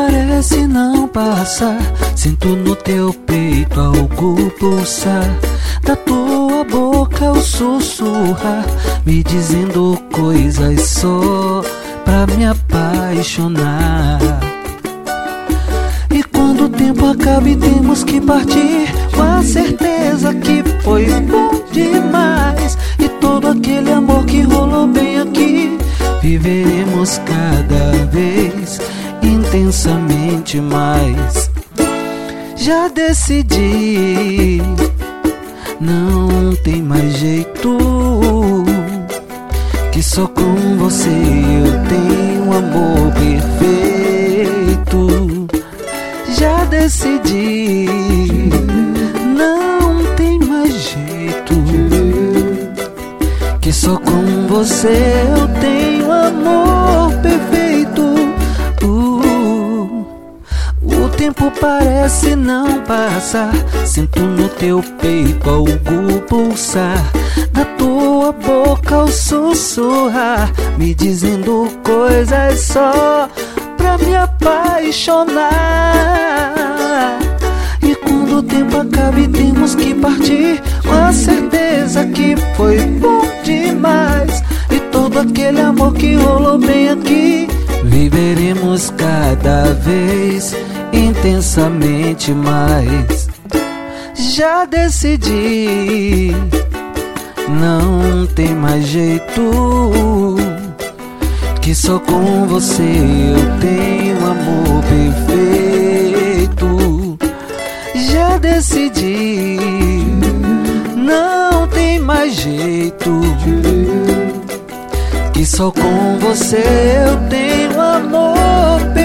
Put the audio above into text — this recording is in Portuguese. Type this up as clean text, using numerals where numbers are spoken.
parece não passar. Sinto no teu peito algo pulsar, da tua boca o sussurrar, me dizendo coisas só pra me apaixonar. E quando o tempo acaba e temos que partir, com a certeza que foi bom demais, e todo aquele amor que rolou bem aqui, viveremos cada vez intensamente mais. Já decidi, não tem mais jeito, que só com você eu tenho amor perfeito. Já decidi, não tem mais jeito, que só com você eu tenho amor perfeito. O tempo parece não passar, sinto no teu peito algo pulsar, da tua boca o sussurrar, me dizendo coisas só pra me apaixonar. E quando o tempo acaba e temos que partir, com a certeza que foi bom demais, e todo aquele amor que rolou bem aqui, viveremos cada vez intensamente mais. Já decidi, não tem mais jeito, que só com você eu tenho amor perfeito. Já decidi, não tem mais jeito, que só com você eu tenho amor perfeito.